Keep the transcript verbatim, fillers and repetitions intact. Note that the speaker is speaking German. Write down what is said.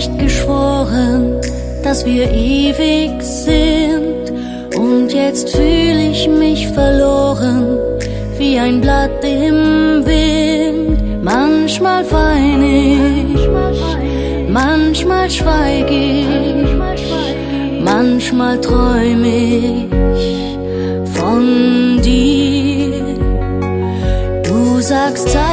nicht geschworen, dass wir ewig sind. Und jetzt fühl ich mich verloren, wie ein Blatt im Wind. Manchmal wein ich, manchmal schweig ich, manchmal träum ich von dir. Du sagst,